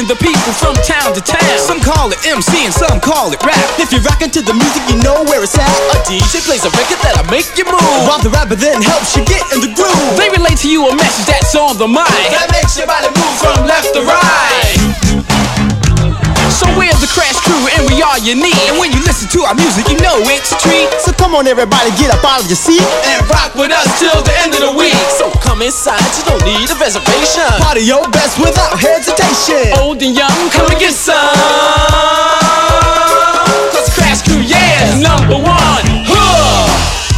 bringing the people from town to town. Some call it MC and some call it rap. If you're rockin' to the music, you know where it's at. A DJ plays a record that'll make you move, while the rapper then helps you get in the groove. They relate to you a message that's on the mind, that makes your body move from left to right. So we're the Crash Crew and we are unique, and when you listen to our music, you know it's a treat. So come on everybody, get up out of your seat and rock with us till the end of the week. So come inside, you don't need a reservation. Party your best without hesitation. Old and young, come and get some. Cause Crash Crew, yeah, is number one. Huh.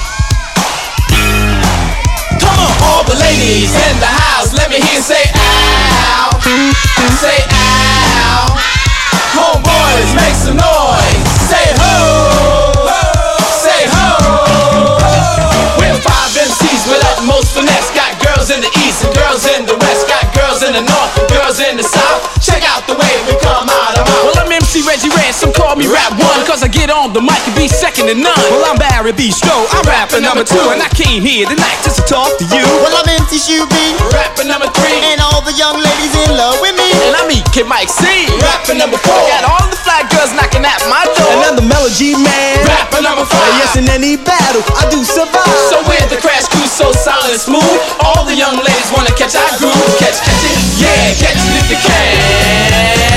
Come on, all the ladies in the house, let me hear you say ow. Say ow. Homeboys, make some noise. Say ho, say ho. We're 5 MCs with utmost finesse. Got girls in the east and girls in the west. Got girls in the north and girls in the south. Check out the way we come out of mouth. Well, I'm MC Reggie Ransom, call me Rap One, cause I get on the mic and be second to none. Well, I'm Barry Bistro, I'm rapping number 2, and I came here tonight just to talk to you. Well, I'm MC Shuby, rapping number 3, and all the young ladies in love with me. And I'm EK Mike C, rapping number 4. Got all the fly girls knocking at my door, and I'm the Melody Man, rapping number 5. Yes, in any battle, I do survive. So we're the Crash Crew, so solid and smooth. All the young ladies wanna catch our groove. Catch it, yeah, catch it if you can.